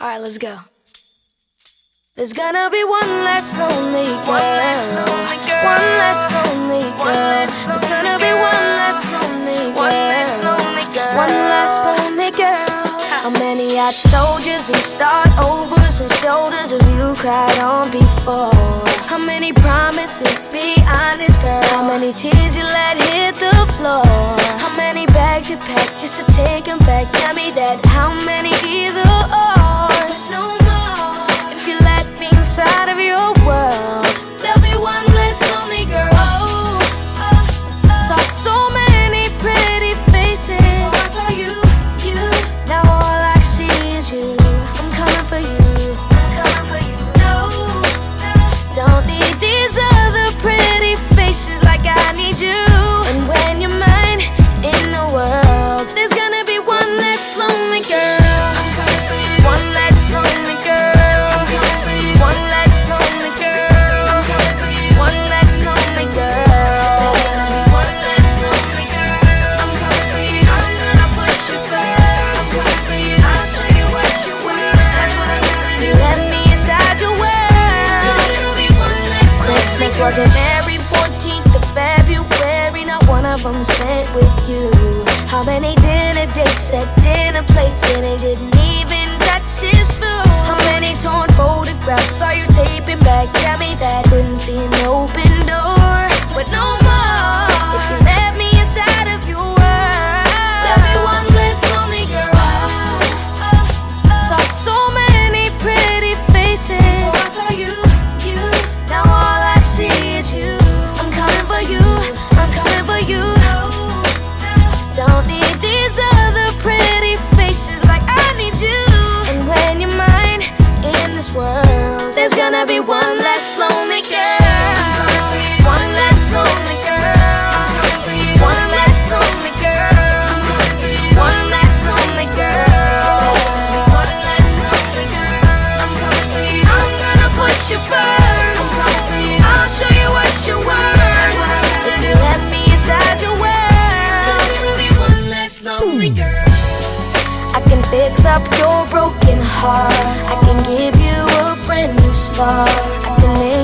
Alright, let's go. There's gonna be one less lonely girl. One less lonely girl. One less lonely girl. There's gonna be one less lonely girl. One less lonely girl. One less lonely girl. How many I told yous and start overs and shoulders have you cried on before? How many promises, be honest girl? How many tears you let hit the floor? How many bags you packed just to take them back? Tell me that. How many either or's? No more. If you let me inside of your world, there'll be one less lonely girl. Saw so many pretty faces. I saw you. Now all I see is you. I'm coming for you. I'm coming for you. No, don't need these other pretty faces like I need you. And when you're mine in the world, there's gonna be one less lonely girl. I'm coming for you. One less lonely girl. I'm coming for you. One less lonely girl. I'm coming for you. One less lonely girl. There's gonna be one less lonely girl. I'm coming for you. I'm gonna put you first. I'm coming for you. I'll show you what you want. That's what I'm gonna do. Let me inside your world. There's gonna be one less lonely girl. Christmas wasn't every 14th of February. Not one of them spent with you. How many dinner dates at dinner plates and they didn't even touch his food? How many torn photographs saw you taping back? Tell me that. Couldn't see an open door, but no more. If you let me inside of your world, there'll be one less lonely girl. Saw so many pretty faces. I saw you. Now all I see is you. I'm coming for you. I'm coming for you. Don't need these other pretty faces like I need you. And when you're mine in this world, there's gonna be one less lonely girl. One less lonely girl. One less lonely girl. One less lonely girl. One less lonely girl. I'm coming for you. I'm gonna put you first. I'll show you what you're worth. If you let me inside your world, there's gonna be one less lonely girl. I can fix up your broken heart. I can give you a brand new start. I can make